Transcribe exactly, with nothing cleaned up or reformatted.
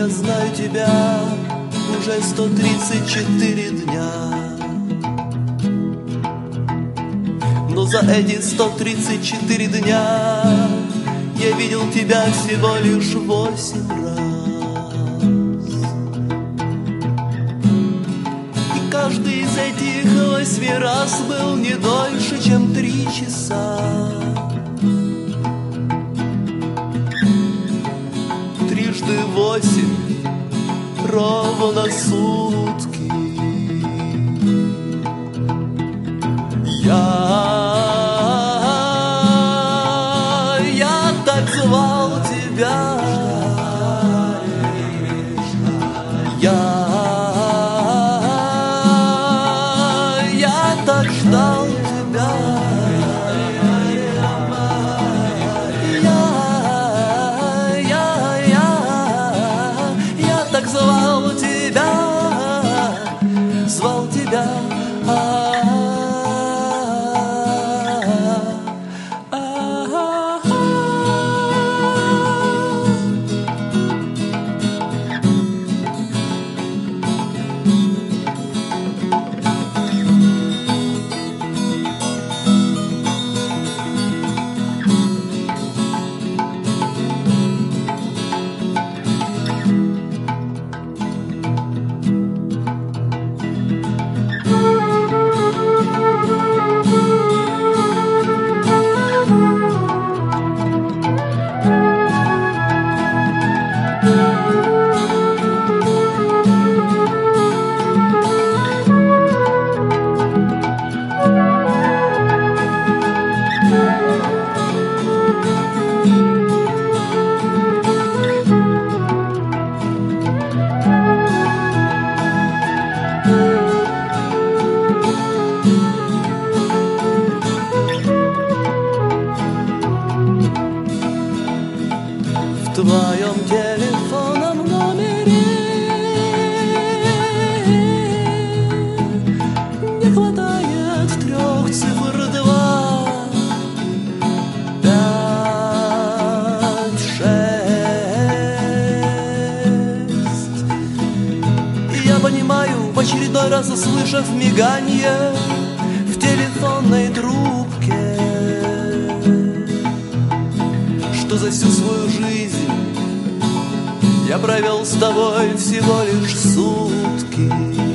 Я знаю тебя уже сто тридцать четыре дня, но за эти сто тридцать четыре дня я видел тебя всего лишь восемь раз. И каждый из этих восьми раз был не дольше, чем три часа. Трижды восемь ровно сутки. Я, я так звал тебя. Я, я так ждал тебя. Звал тебя, звал тебя. В твоем телефонном номере не хватает трех цифр: два, пять, шесть. И я понимаю, в очередной раз услышав миганье в телефонной трубке, что за всю свою жизнь я провел с тобой всего лишь сутки.